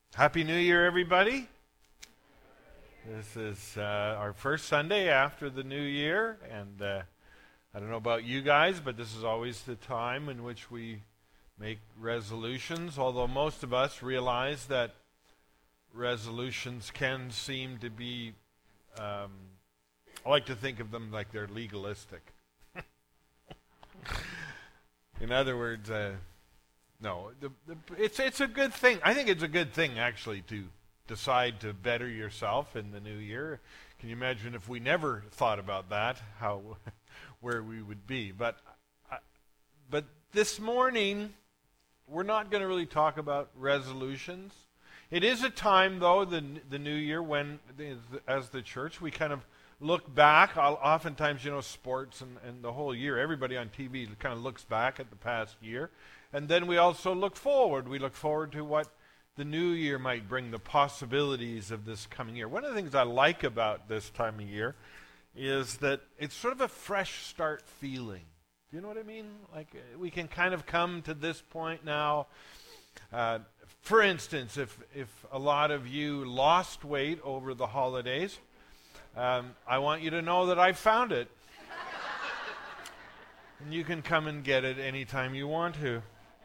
Happy New Year, everybody. This is our first Sunday after the new year, and I don't know about you guys, but this is always the time in which we make resolutions, although most of us realize that resolutions can seem to be, I like to think of them like they're legalistic. In other words, no, it's a good thing. I think it's a good thing, actually, to decide to better yourself in the new year. Can you imagine if we never thought about that, how where we would be? But this morning, we're not going to really talk about resolutions. It is a time, though, the new year, when, as the church, we kind of look back. Oftentimes, sports and the whole year, everybody on TV kind of looks back at the past year. And then we also look forward. We look forward to what the new year might bring, the possibilities of this coming year. One of the things I like about this time of year is that it's sort of a fresh start feeling. Do you know what I mean? Like, we can kind of come to this point now. For instance, if a lot of you lost weight over the holidays, I want you to know that I found it. And you can come and get it anytime you want to.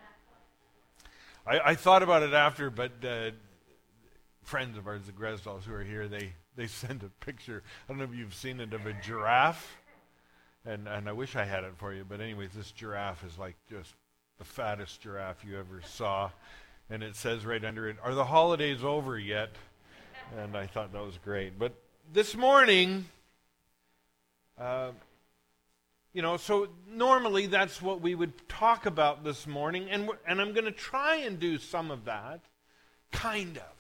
I thought about it after, but friends of ours, the Gresdals, who are here, they sent a picture. I don't know if you've seen it, of a giraffe. And I wish I had it for you. But anyways, this giraffe is like just the fattest giraffe you ever saw. And it says right under it, "Are the holidays over yet?" And I thought that was great. But this morning, so normally that's what we would talk about this morning, and I'm going to try and do some of that, kind of.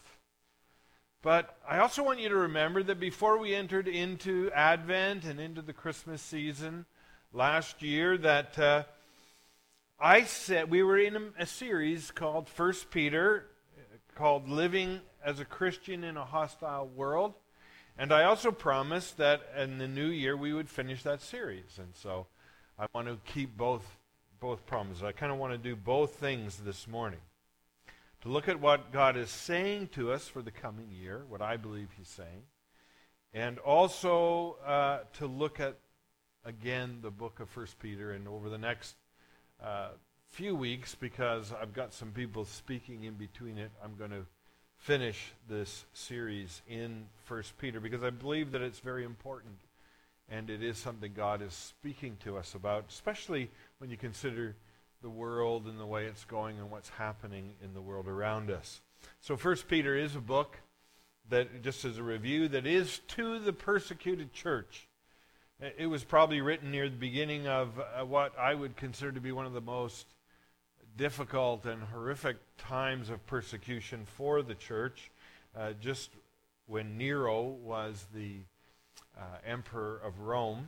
But I also want you to remember that before we entered into Advent and into the Christmas season last year, that I said we were in a series called 1 Peter, called Living as a Christian in a Hostile World. And I also promised that in the new year we would finish that series. And so I want to keep both promises. I kind of want to do both things this morning. To look at what God is saying to us for the coming year, what I believe He's saying. And also to look at, again, the book of 1 Peter. And over the next few weeks, because I've got some people speaking in between it, I'm going to finish this series in 1 Peter, because I believe that it's very important, and it is something God is speaking to us about, especially when you consider the world and the way it's going and what's happening in the world around us. So 1 Peter is a book that, just as a review, that is to the persecuted church. It was probably written near the beginning of what I would consider to be one of the most difficult and horrific times of persecution for the church, just when Nero was the emperor of Rome.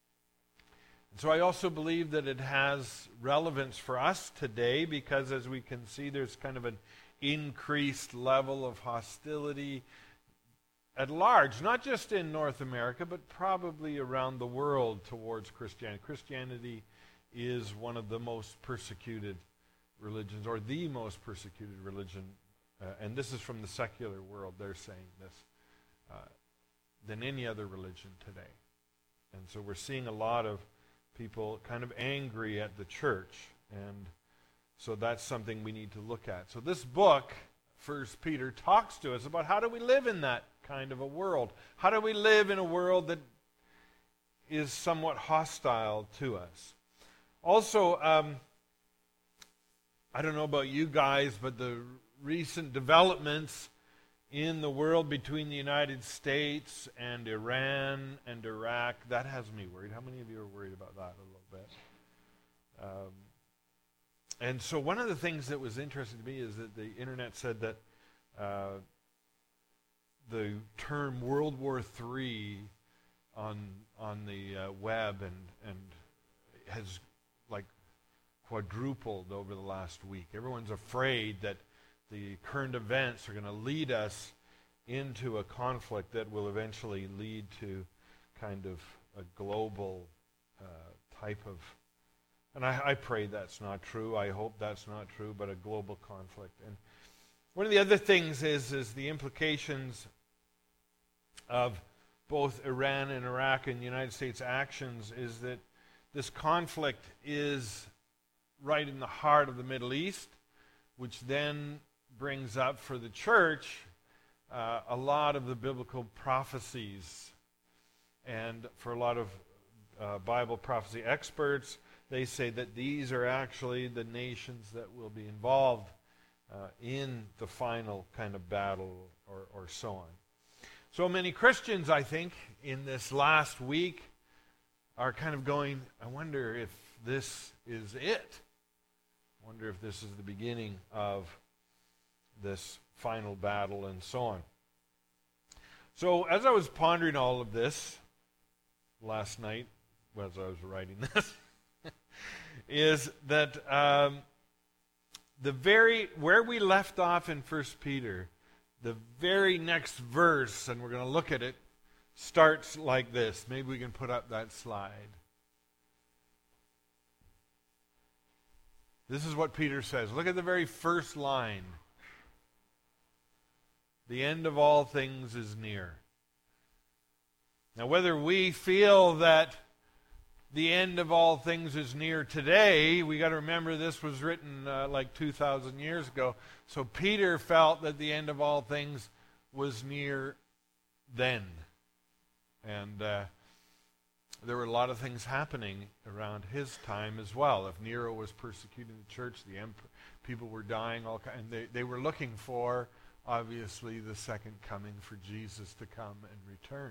And so I also believe that it has relevance for us today, because as we can see, there's kind of an increased level of hostility at large, not just in North America, but probably around the world towards Christianity. Christianity is one of the most persecuted religions, or the most persecuted religion, and this is from the secular world, they're saying this, than any other religion today. And so we're seeing a lot of people kind of angry at the church, and so that's something we need to look at. So this book, 1 Peter, talks to us about how do we live in that kind of a world. How do we live in a world that is somewhat hostile to us? Also, I don't know about you guys, but the recent developments in the world between the United States and Iran and Iraq, that has me worried. How many of you are worried about that a little bit? And so one of the things that was interesting to me is that the internet said that the term World War III on the web and has like quadrupled over the last week. Everyone's afraid that the current events are going to lead us into a conflict that will eventually lead to kind of a global type of, and I pray that's not true. I hope that's not true, but a global conflict. And One of the other things is the implications of both Iran and Iraq and the United States actions is that this conflict is right in the heart of the Middle East, which then brings up for the church a lot of the biblical prophecies. And for a lot of Bible prophecy experts, they say that these are actually the nations that will be involved in the final kind of battle or so on. So many Christians, I think, in this last week are kind of going, I wonder if this is it. I wonder if this is the beginning of this final battle and so on. So as I was pondering all of this last night, as I was writing this, is that where we left off in 1 Peter, the very next verse, and we're going to look at it, starts like this. Maybe we can put up that slide. This is what Peter says. Look at the very first line. The end of all things is near. Now, whether we feel that the end of all things is near today, we got to remember this was written like 2,000 years ago. So Peter felt that the end of all things was near then. And there were a lot of things happening around his time as well. If Nero was persecuting the church, people were dying, and they were looking for, obviously, the second coming for Jesus to come and return.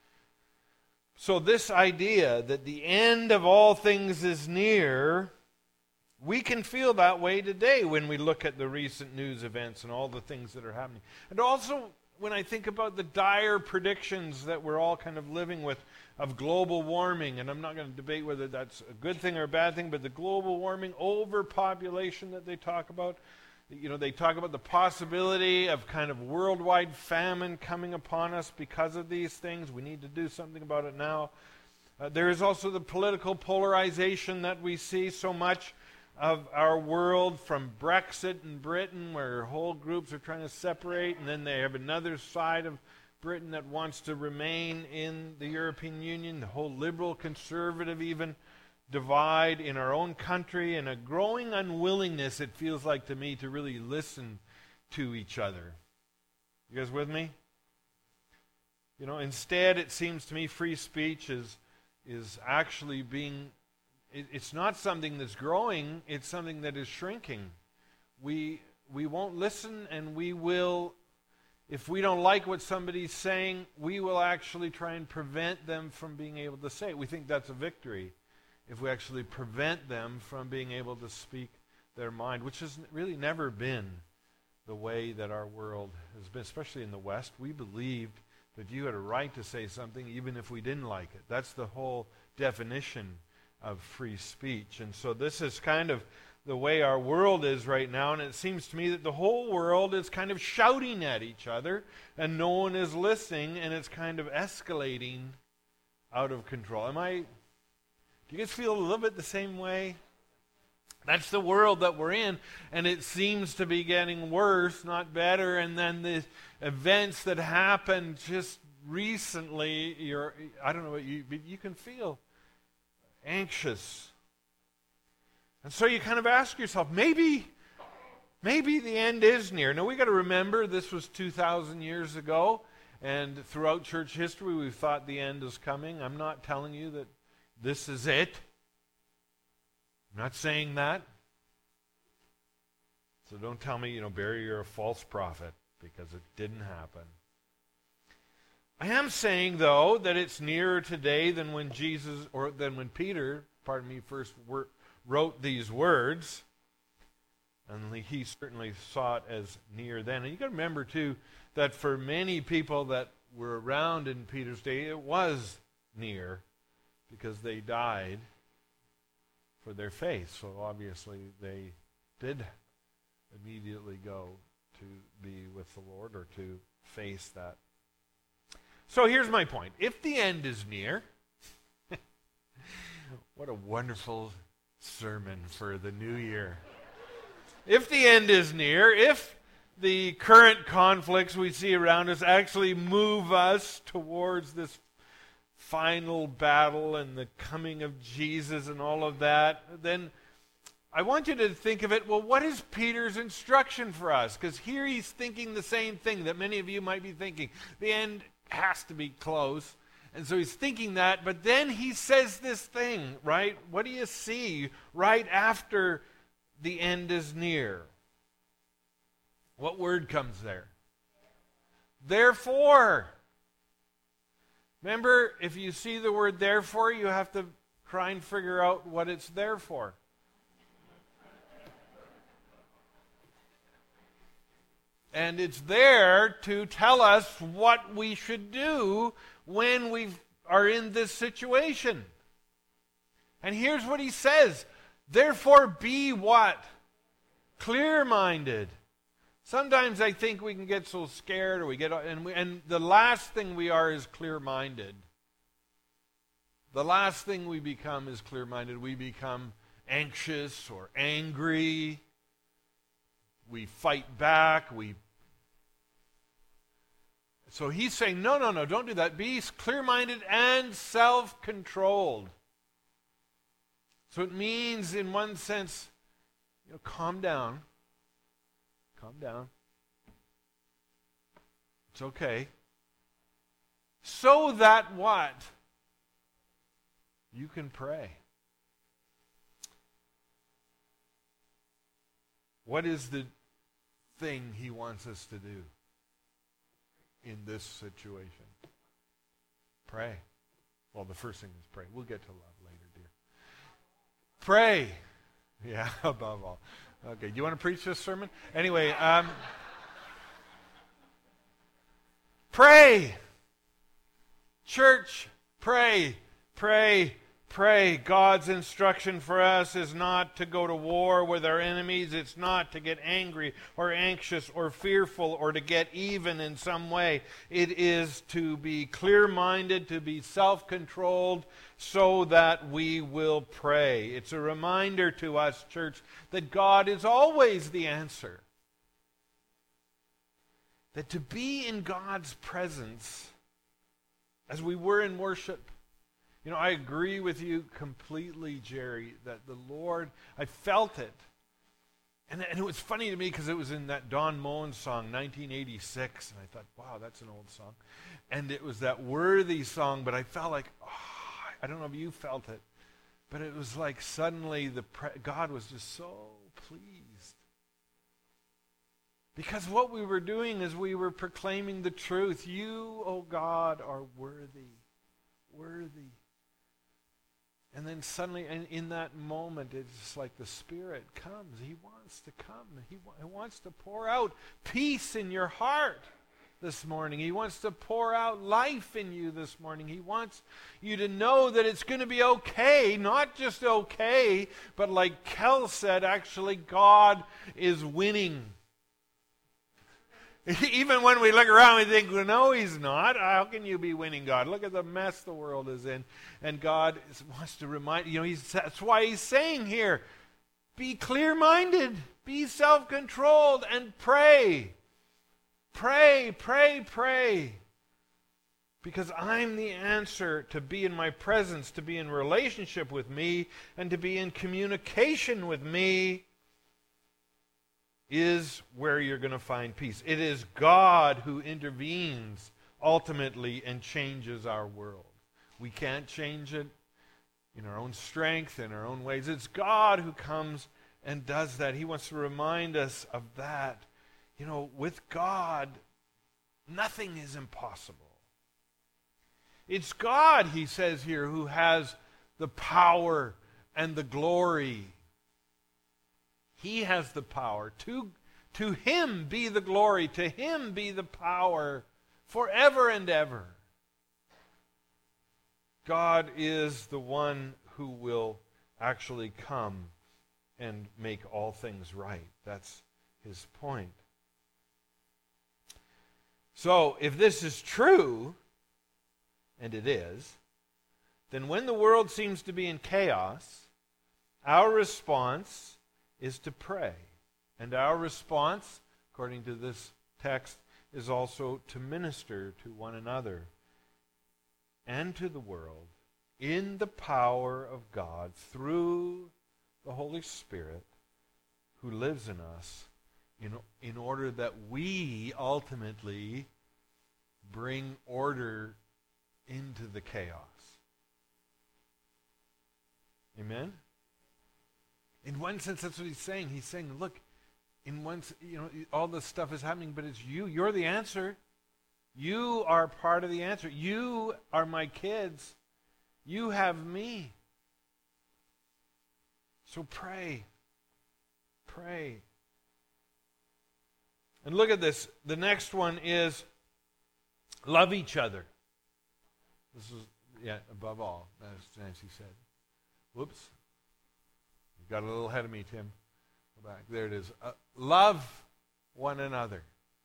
So this idea that the end of all things is near, we can feel that way today when we look at the recent news events and all the things that are happening. And also when I think about the dire predictions that we're all kind of living with of global warming, and I'm not going to debate whether that's a good thing or a bad thing, but the global warming, overpopulation that they talk about, they talk about the possibility of kind of worldwide famine coming upon us because of these things. We need to do something about it now. There is also the political polarization that we see so much of our world, from Brexit in Britain, where whole groups are trying to separate, and then they have another side of Britain that wants to remain in the European Union, the whole liberal, conservative even divide in our own country, and a growing unwillingness, it feels like to me, to really listen to each other. You guys with me? Instead, it seems to me free speech is actually being, it's not something that's growing, it's something that is shrinking. We won't listen, and we will, if we don't like what somebody's saying, we will actually try and prevent them from being able to say it. We think that's a victory if we actually prevent them from being able to speak their mind, which has really never been the way that our world has been, especially in the West. We believed that you had a right to say something even if we didn't like it. That's the whole definition of free speech. And so this is kind of the way our world is right now, and it seems to me that the whole world is kind of shouting at each other, and no one is listening, and it's kind of escalating out of control. Do you guys feel a little bit the same way? That's the world that we're in, and it seems to be getting worse, not better. And then the events that happened just recently, I don't know what but you can feel anxious. And so you kind of ask yourself, maybe the end is near. Now we got to remember this was 2,000 years ago, and throughout church history we've thought the end is coming. I'm not telling you that this is it. I'm not saying that. So don't tell me, Barry, you're a false prophet, because it didn't happen. I am saying, though, that it's nearer today than when Peter, first wrote these words. And he certainly saw it as near then. And you got to remember, too, that for many people that were around in Peter's day, it was near, because they died for their faith. So obviously they did immediately go to be with the Lord, or to face that. So here's my point. If the end is near, what a wonderful sermon for the new year. If the end is near, if the current conflicts we see around us actually move us towards this final battle and the coming of Jesus and all of that, then I want you to think of it, well, what is Peter's instruction for us? Because here he's thinking the same thing that many of you might be thinking. The end has to be close. And so he's thinking that, but then he says this thing, right? What do you see right after the end is near? What word comes there? Therefore. Remember, if you see the word therefore, you have to try and figure out what it's there for. And it's there to tell us what we should do when we are in this situation. And here's what he says. Therefore be what? Clear-minded. Sometimes I think we can get so scared, or we get, and the last thing we are is clear-minded. The last thing we become is clear-minded. We become anxious or angry. We fight back. So he's saying, no, don't do that. Be clear-minded and self-controlled. So it means, in one sense, calm down. Calm down. It's okay. So that what? You can pray. What is the thing he wants us to do in this situation? Pray. Well, the first thing is pray. We'll get to love later, dear. Pray. Yeah, above all. Okay, do you want to preach this sermon? Anyway, pray. Church, pray. Pray. Pray. God's instruction for us is not to go to war with our enemies. It's not to get angry or anxious or fearful or to get even in some way. It is to be clear-minded, to be self-controlled, so that we will pray. It's a reminder to us, church, that God is always the answer. That to be in God's presence, as we were in worship, I agree with you completely, Jerry, that the Lord, I felt it. And it was funny to me because it was in that Don Moen song, 1986, and I thought, wow, that's an old song. And it was that worthy song, but I felt like, I don't know if you felt it, but it was like suddenly God was just so pleased. Because what we were doing is we were proclaiming the truth. You, oh God, are worthy. Worthy. And then suddenly, and in that moment, it's like the Spirit comes. He wants to come. He wants to pour out peace in your heart this morning. He wants to pour out life in you this morning. He wants you to know that it's going to be okay, not just okay, but like Kel said, actually, God is winning. Even when we look around, we think, well, no, he's not. How can you be winning, God? Look at the mess the world is in. And God wants to remind, that's why he's saying here, be clear-minded, be self-controlled, and pray. Pray, pray, pray. Because I'm the answer to be in my presence, to be in relationship with me, and to be in communication with me is where you're going to find peace. It is God who intervenes ultimately and changes our world. We can't change it in our own strength, in our own ways. It's God who comes and does that. He wants to remind us of that. With God, nothing is impossible. It's God, he says here, who has the power and the glory. He has the power. To him be the glory. To him be the power forever and ever. God is the one who will actually come and make all things right. That's his point. So, if this is true, and it is, then when the world seems to be in chaos, our response is to pray. And our response, according to this text, is also to minister to one another and to the world in the power of God through the Holy Spirit who lives in us, in order that we ultimately bring order into the chaos. Amen? In one sense, that's what he's saying. He's saying, look, in one, all this stuff is happening, but it's you. You're the answer. You are part of the answer. You are my kids. You have me. So pray. Pray. And look at this. The next one is love each other. This is, above all, as Nancy said. Whoops. You got a little ahead of me, Tim. Go back. There it is. Love one another.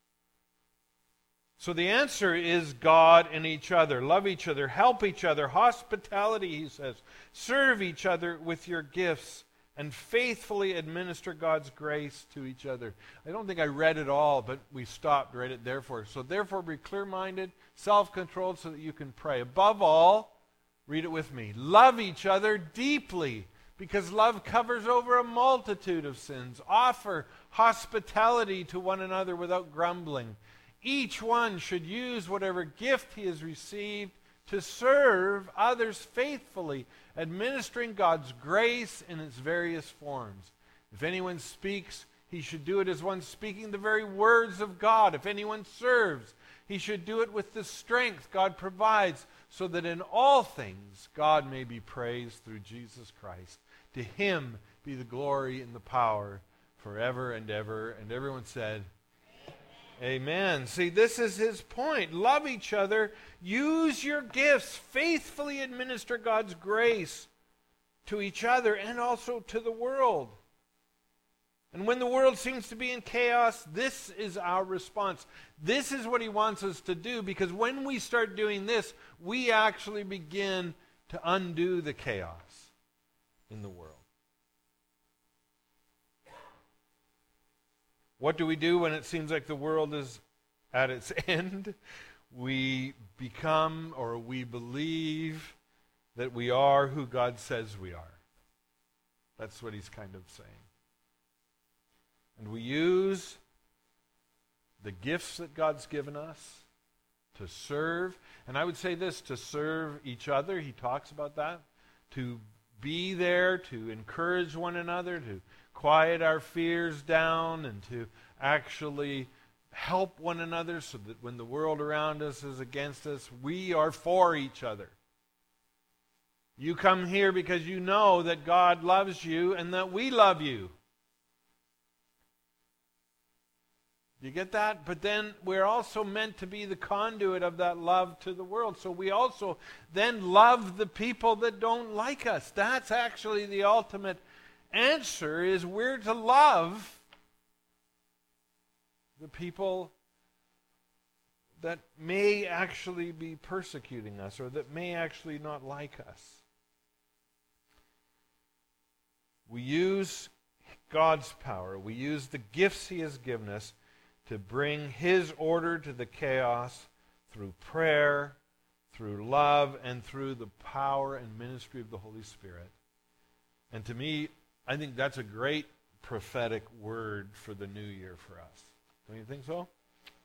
So the answer is God and each other. Love each other. Help each other. Hospitality, he says. Serve each other with your gifts and faithfully administer God's grace to each other. I don't think I read it all, but we stopped right at therefore. So therefore be clear-minded, self-controlled so that you can pray. Above all, read it with me. Love each other deeply, because love covers over a multitude of sins. Offer hospitality to one another without grumbling. Each one should use whatever gift he has received to serve others faithfully, administering God's grace in its various forms. If anyone speaks, he should do it as one speaking the very words of God. If anyone serves, he should do it with the strength God provides, so that in all things God may be praised through Jesus Christ. To him be the glory and the power forever and ever. And everyone said, Amen. See, this is his point. Love each other. Use your gifts. Faithfully administer God's grace to each other and also to the world. And when the world seems to be in chaos, this is our response. This is what he wants us to do, because when we start doing this, we actually begin to undo the chaos in the world. What do we do when it seems like the world is at its end? We become, or we believe that we are who God says we are. That's what he's kind of saying. And we use the gifts that God's given us to serve. And I would say this, to serve each other. He talks about that. To be there, to encourage one another, to quiet our fears down, and to actually help one another so that when the world around us is against us, we are for each other. You come here because you know that God loves you and that we love you. You get that? But then we're also meant to be the conduit of that love to the world. So we also then love the people that don't like us. That's actually the ultimate answer, is we're to love the people that may actually be persecuting us or that may actually not like us. We use God's power. We use the gifts he has given us to bring his order to the chaos through prayer, through love, and through the power and ministry of the Holy Spirit. And to me, I think that's a great prophetic word for the new year for us. Don't you think so?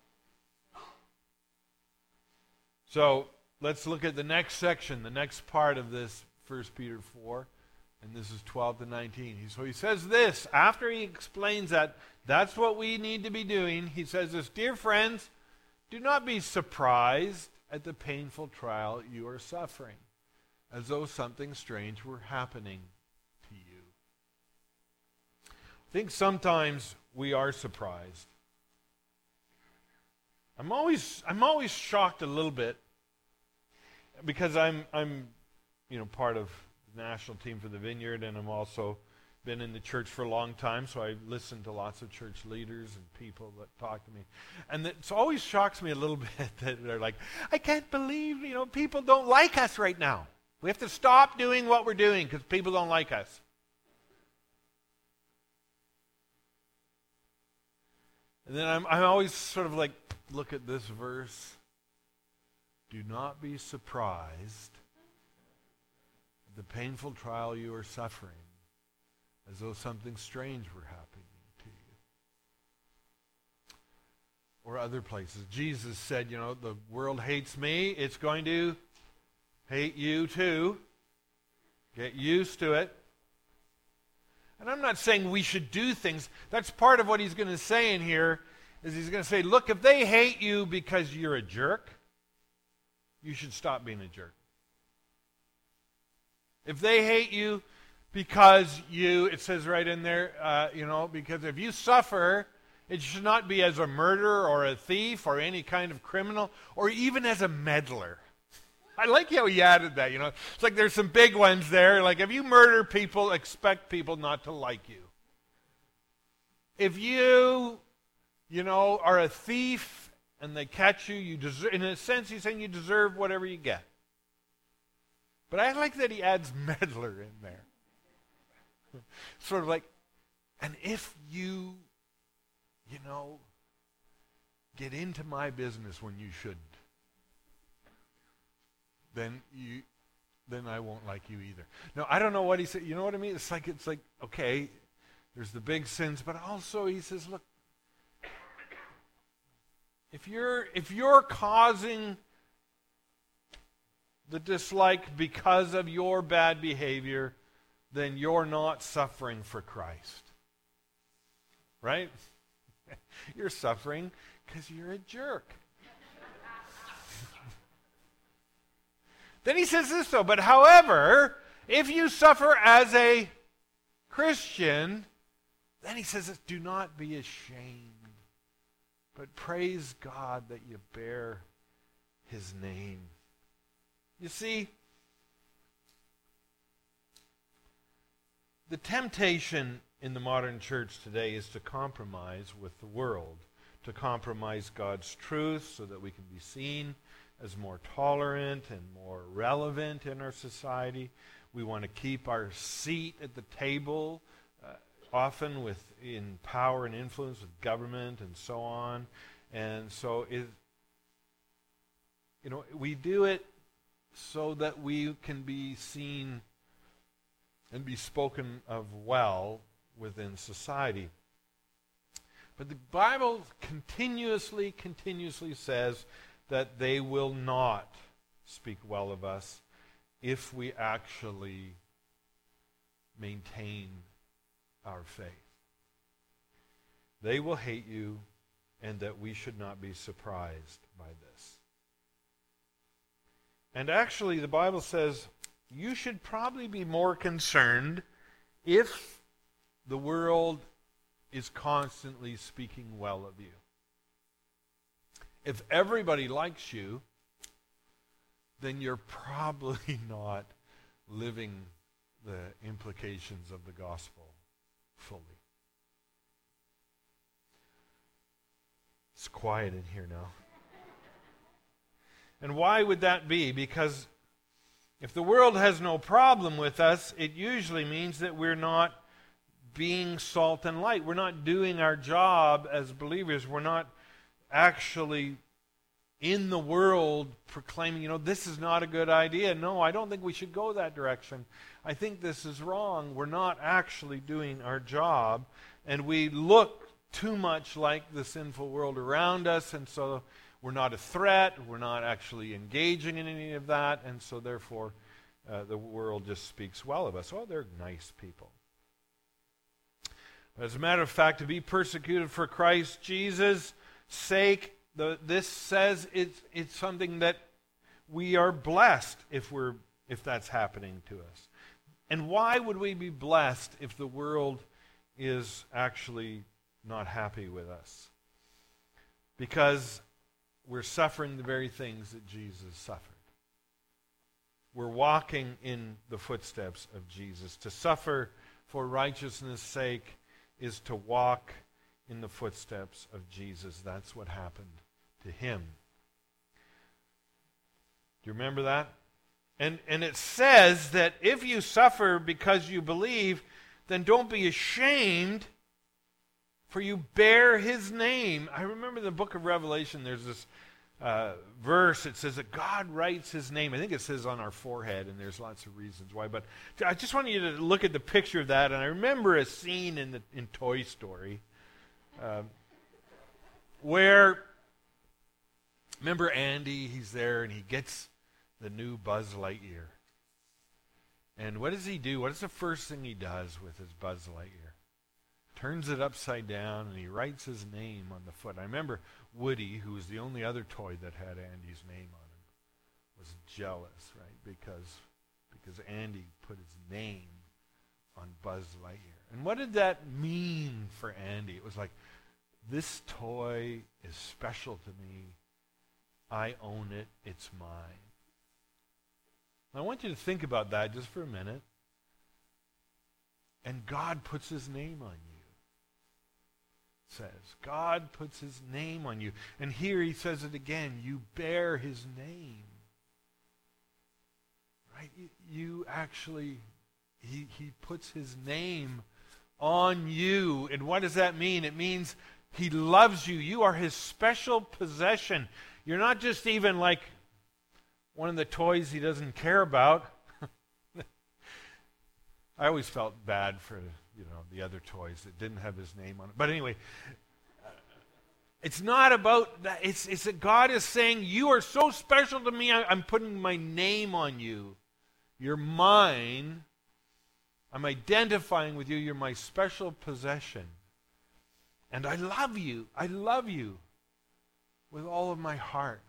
So let's look at the next section, the next part of this 1 Peter 4. And this is 12 to 19. So he says this, after he explains that that's what we need to be doing, he says this, Dear friends, do not be surprised at the painful trial you are suffering, as though something strange were happening to you. I think sometimes we are surprised. I'm always shocked a little bit, because I'm part of national team for the Vineyard, and I'm also been in the church for a long time, so I listen to lots of church leaders and people that talk to me. And it always shocks me a little bit that they're like, I can't believe, people don't like us right now. We have to stop doing what we're doing because people don't like us. And then I'm always sort of like, look at this verse. Do not be surprised at the painful trial you are suffering, as though something strange were happening to you. Or other places. Jesus said, the world hates me. It's going to hate you too. Get used to it. And I'm not saying we should do things. That's part of what he's going to say in here, is he's going to say, look, if they hate you because you're a jerk, you should stop being a jerk. If they hate you because it says right in there, because if you suffer, it should not be as a murderer or a thief or any kind of criminal or even as a meddler. I like how he added that, It's like there's some big ones there. Like if you murder people, expect people not to like you. If you, are a thief and they catch you, you deserve, in a sense he's saying you deserve whatever you get. But I like that he adds meddler in there. Sort of like, and if you, get into my business when you shouldn't, then I won't like you either. No, I don't know what he said. You know what I mean? It's like, okay, there's the big sins, but also he says, look, if you're causing the dislike because of your bad behavior, then you're not suffering for Christ. Right? You're suffering because you're a jerk. Then he says this though, but however, if you suffer as a Christian, then he says, do not be ashamed, but praise God that you bear his name. You see, the temptation in the modern church today is to compromise with the world, to compromise God's truth so that we can be seen as more tolerant and more relevant in our society. We want to keep our seat at the table, often in power and influence with government and so on. And so we do it so that we can be seen and be spoken of well within society. But the Bible continuously says that they will not speak well of us if we actually maintain our faith. They will hate you, and that we should not be surprised by this. And actually, the Bible says you should probably be more concerned if the world is constantly speaking well of you. If everybody likes you, then you're probably not living the implications of the gospel fully. It's quiet in here now. And why would that be? Because if the world has no problem with us, it usually means that we're not being salt and light. We're not doing our job as believers. We're not actually in the world proclaiming, this is not a good idea. No, I don't think we should go that direction. I think this is wrong. We're not actually doing our job, and we look too much like the sinful world around us, and so we're not a threat. We're not actually engaging in any of that, and so therefore the world just speaks well of us. Oh, they're nice people. But as a matter of fact, to be persecuted for Christ Jesus' sake, this says it's something that we are blessed if that's happening to us. And why would we be blessed if the world is actually not happy with us? Because we're suffering the very things that Jesus suffered. We're walking in the footsteps of Jesus. To suffer for righteousness' sake is to walk in the footsteps of Jesus. That's what happened to him. Do you remember that? And it says that if you suffer because you believe, then don't be ashamed, for you bear his name. I remember in the book of Revelation, there's this verse. It says that God writes his name. I think it says on our forehead, and there's lots of reasons why. But I just want you to look at the picture of that. And I remember a scene in Toy Story where, remember Andy, he's there, and he gets the new Buzz Lightyear. And what does he do? What is the first thing he does with his Buzz Lightyear? Turns it upside down, and he writes his name on the foot. I remember Woody, who was the only other toy that had Andy's name on him, was jealous, right? Because Andy put his name on Buzz Lightyear. And what did that mean for Andy? It was like, this toy is special to me. I own it. It's mine. I want you to think about that just for a minute. And God puts his name on you. It says, God puts his name on you. And here he says it again, you bear his name. Right? You actually, he puts his name on you. And what does that mean? It means he loves you. You are his special possession. You're not just even like one of the toys he doesn't care about. I always felt bad for, the other toys that didn't have his name on it. But anyway, it's not about that. It's that God is saying, you are so special to me, I'm putting my name on you. You're mine. I'm identifying with you. You're my special possession. And I love you. I love you with all of my heart.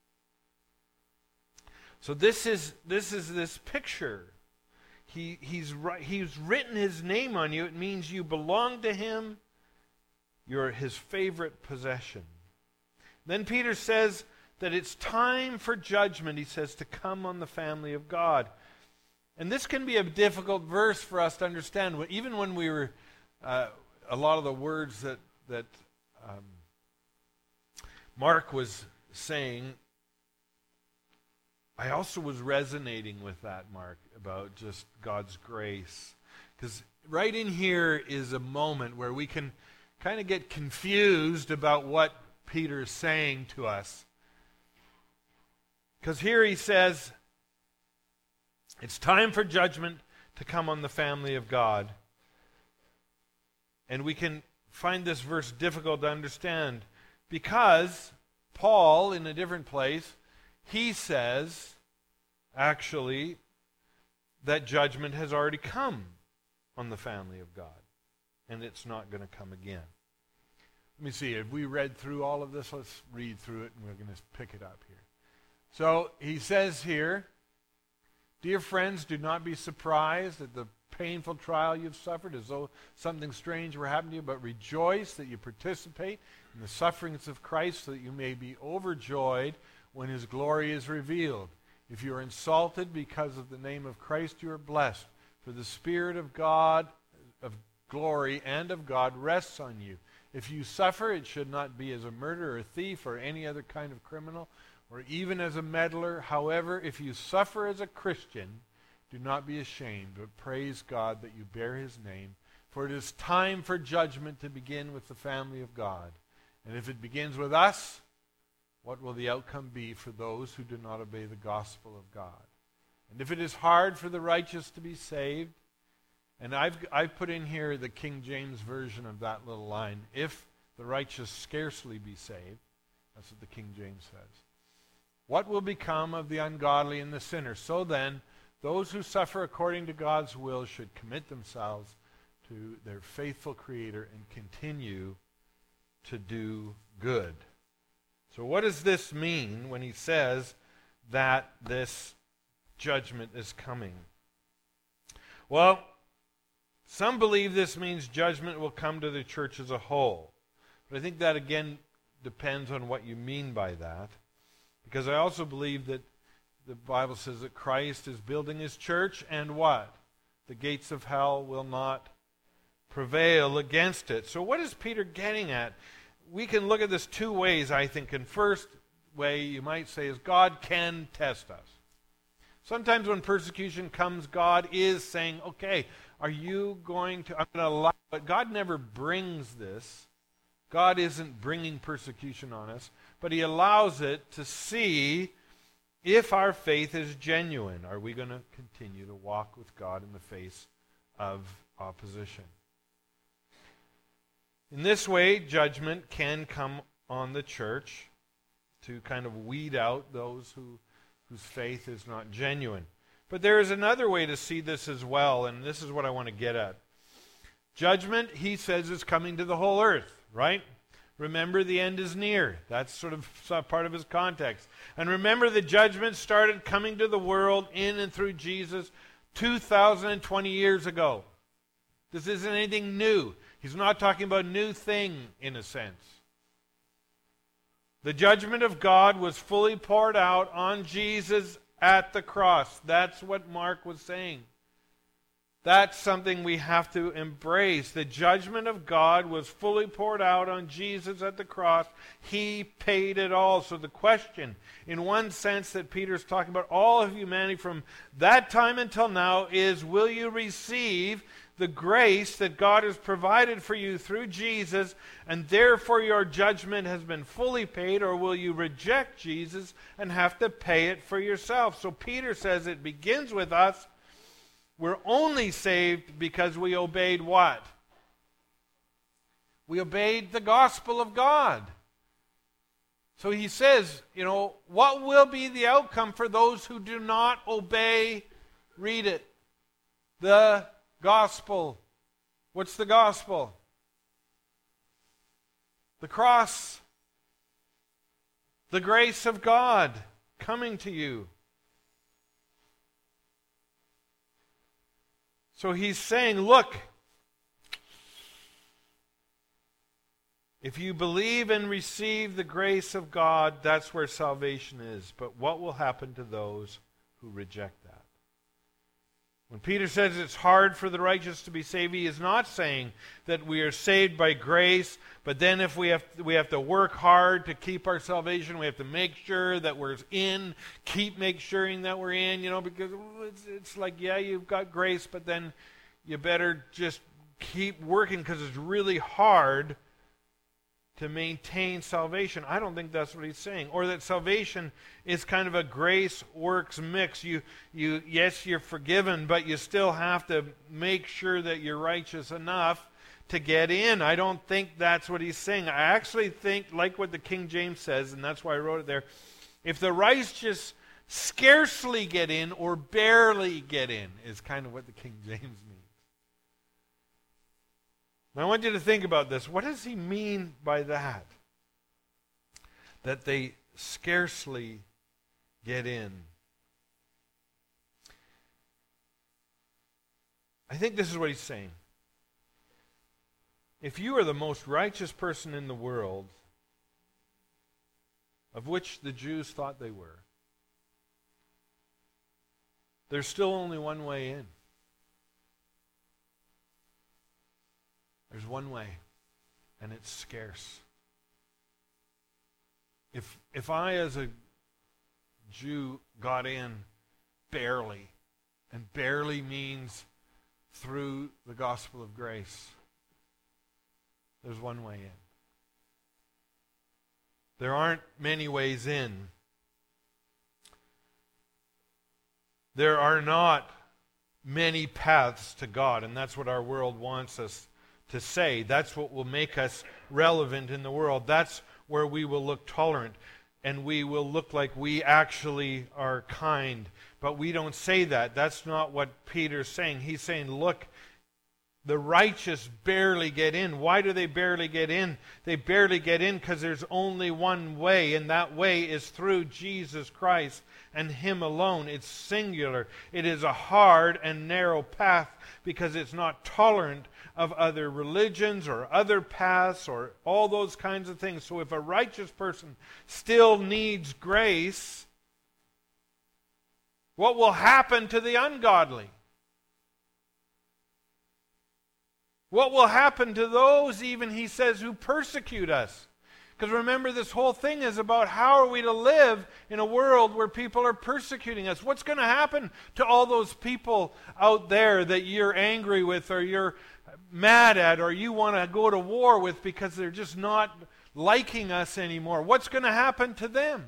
So this is this picture. He's written his name on you. It means you belong to him. You're his favorite possession. Then Peter says that it's time for judgment, he says, to come on the family of God. And this can be a difficult verse for us to understand. Even when we were, a lot of the words that Mark was saying, I also was resonating with that, Mark, about just God's grace. Because right in here is a moment where we can kind of get confused about what Peter is saying to us. Because here he says, it's time for judgment to come on the family of God. And we can find this verse difficult to understand because Paul, in a different place, he says, actually, that judgment has already come on the family of God. And it's not going to come again. Let me see, have we read through all of this? Let's read through it and we're going to pick it up here. So he says here, dear friends, do not be surprised at the painful trial you've suffered as though something strange were happening to you, but rejoice that you participate in the sufferings of Christ so that you may be overjoyed when his glory is revealed. If you are insulted because of the name of Christ, you are blessed, for the Spirit of God, of glory and of God rests on you. If you suffer, it should not be as a murderer, or a thief, or any other kind of criminal, or even as a meddler. However, if you suffer as a Christian, do not be ashamed, but praise God that you bear his name, for it is time for judgment to begin with the family of God. And if it begins with us, what will the outcome be for those who do not obey the gospel of God? And if it is hard for the righteous to be saved, and I've put in here the King James version of that little line, if the righteous scarcely be saved, that's what the King James says. What will become of the ungodly and the sinner? So then, those who suffer according to God's will should commit themselves to their faithful Creator and continue to do good. So what does this mean when he says that this judgment is coming? Well, some believe this means judgment will come to the church as a whole. But I think that again depends on what you mean by that. Because I also believe that the Bible says that Christ is building his church and what? The gates of hell will not prevail against it. So what is Peter getting at? We can look at this two ways, I think. And first way you might say is God can test us. Sometimes when persecution comes, God is saying, okay, are you going to, I'm going to allow it. God never brings this God isn't bringing persecution on us, but he allows it to see if our faith is genuine. Are we going to continue to walk with God in the face of opposition? In this way, judgment can come on the church to kind of weed out those whose faith is not genuine. But there is another way to see this as well, and this is what I want to get at. Judgment, he says, is coming to the whole earth, right? Remember, the end is near. That's sort of part of his context. And remember, the judgment started coming to the world in and through Jesus 2,020 years ago. This isn't anything new. He's not talking about a new thing, in a sense. The judgment of God was fully poured out on Jesus at the cross. That's what Mark was saying. That's something we have to embrace. The judgment of God was fully poured out on Jesus at the cross. He paid it all. So the question, in one sense that Peter's talking about all of humanity from that time until now, is will you receive the grace that God has provided for you through Jesus, and therefore your judgment has been fully paid, or will you reject Jesus and have to pay it for yourself? So Peter says it begins with us. We're only saved because we obeyed what? We obeyed the gospel of God. So he says, what will be the outcome for those who do not obey? Read it. The gospel. What's the gospel? The cross. The grace of God coming to you. So he's saying, look, if you believe and receive the grace of God, that's where salvation is. But what will happen to those who reject that? When Peter says it's hard for the righteous to be saved, he is not saying that we are saved by grace, but then if we have to work hard to keep our salvation, we have to make sure that we're in, make sure that we're in, because it's like, yeah, you've got grace, but then you better just keep working because it's really hard to maintain salvation. I don't think that's what he's saying. Or that salvation is kind of a grace-works mix. Yes, you're forgiven, but you still have to make sure that you're righteous enough to get in. I don't think that's what he's saying. I actually think, like what the King James says, and that's why I wrote it there, if the righteous scarcely get in or barely get in, is kind of what the King James means. Now, I want you to think about this. What does he mean by that? That they scarcely get in. I think this is what he's saying. If you are the most righteous person in the world, of which the Jews thought they were, there's still only one way in. There's one way, and it's scarce. If I, as a Jew, got in barely, and barely means through the gospel of grace, there's one way in. There aren't many ways in. There are not many paths to God, and that's what our world wants us to say. That's what will make us relevant in the world. That's where we will look tolerant and we will look like we actually are kind. But we don't say that. That's not what Peter's saying. He's saying, look, the righteous barely get in. Why do they barely get in? They barely get in because there's only one way, and that way is through Jesus Christ and Him alone. It's singular. It is a hard and narrow path because it's not tolerant of other religions or other paths or all those kinds of things. So if a righteous person still needs grace, what will happen to the ungodly? What will happen to those, even, he says, who persecute us? Because remember, this whole thing is about how are we to live in a world where people are persecuting us. What's going to happen to all those people out there that you're angry with or you're mad at or you want to go to war with because they're just not liking us anymore, what's going to happen to them?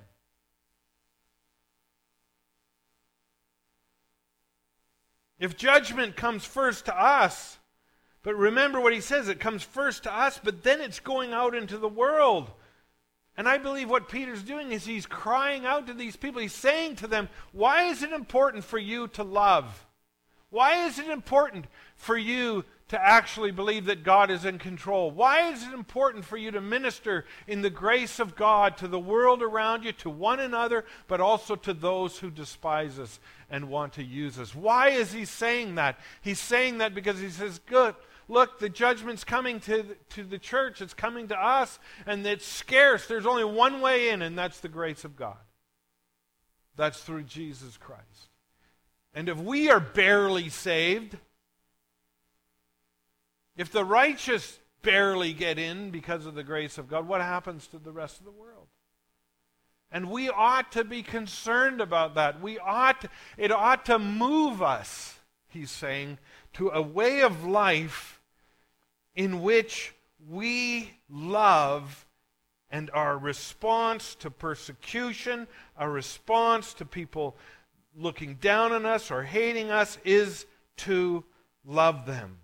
If judgment comes first to us, but remember what he says, it comes first to us, but then it's going out into the world. And I believe what Peter's doing is he's crying out to these people. He's saying to them, why is it important for you to love? Why is it important for you to actually believe that God is in control? Why is it important for you to minister in the grace of God to the world around you, to one another, but also to those who despise us and want to use us? Why is he saying that? He's saying that because he says, good, look, the judgment's coming to the church, it's coming to us, and it's scarce. There's only one way in, and that's the grace of God. That's through Jesus Christ. And if we are barely saved, if the righteous barely get in because of the grace of God, what happens to the rest of the world? And we ought to be concerned about that. It ought to move us, he's saying, to a way of life in which we love, and our response to persecution, our response to people looking down on us or hating us is to love them.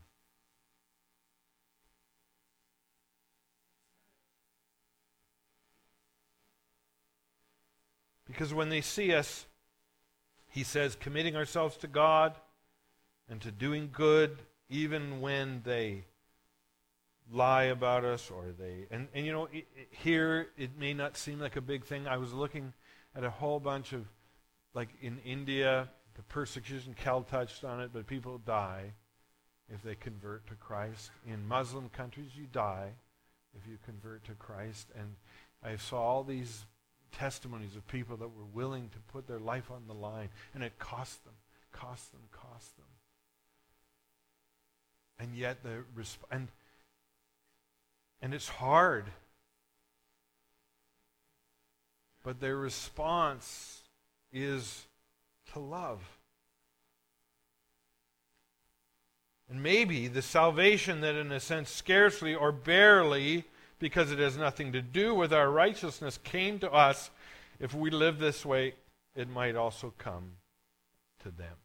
Because when they see us, he says, committing ourselves to God and to doing good, even when they lie about us or they... And you know, here it may not seem like a big thing. I was looking at a whole bunch of, like in India, the persecution, Cal touched on it, but people die if they convert to Christ. In Muslim countries, you die if you convert to Christ. And I saw all these testimonies of people that were willing to put their life on the line, and it cost them. And yet and it's hard. But their response is to love. And maybe the salvation that in a sense scarcely or barely, because it has nothing to do with our righteousness, came to us, if we live this way, it might also come to them.